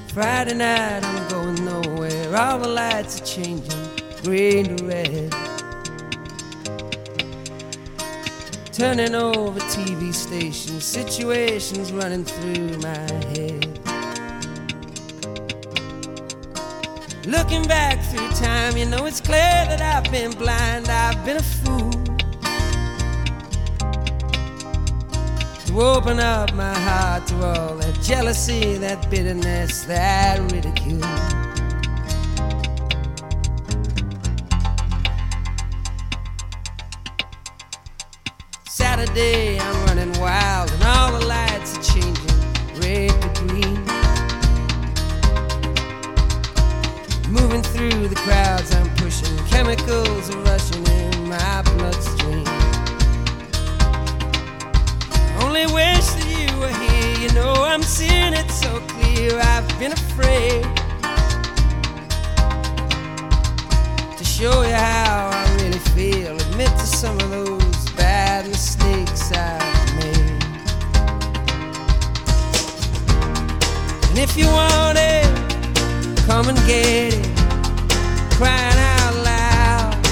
Friday night, I'm going nowhere. All the lights are changing, green to red. Turning over TV stations, situations running through my head. Looking back through time, you know it's clear that I've been blind, I've been a fool to open up my heart to all that jealousy, that bitterness, that ridicule. Saturday, I'm running wild and all the lights are changing red to green. Moving through the crowds I'm pushing, chemicals are rushing in my bloodstream. Only wish that you were here, you know I'm seeing it so clear. I've been afraid to show you how I really feel, admit to some of those bad mistakes I've made. And if you want it, come and get it, crying out loud.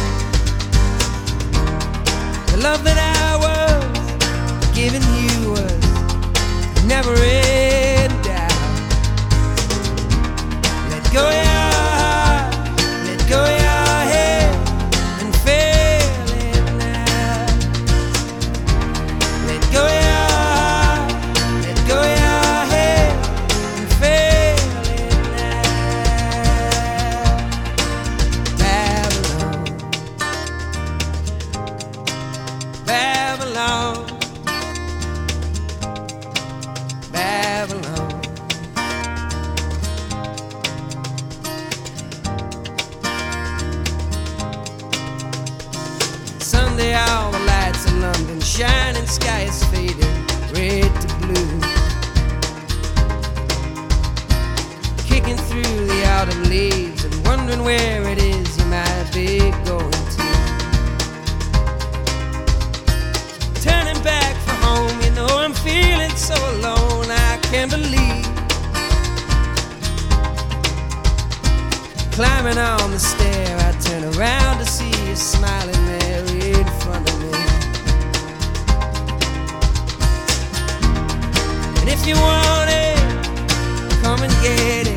The love that I was giving you was never in doubt. Let go of your heart, let go of your head, and feel it now. Let go of your heart, let go of your head, and feel it now. Babylon, Babylon, Babylon. Sunday, all the lights in London shining, sky is fading red to blue. Kicking through the autumn leaves and wondering where it is you might be going to. Turning back for home, you know I'm feeling so alone, I can't believe. Climbing on the stair, I turn around to see you smiling there in front of me. And if you want it, come and get it.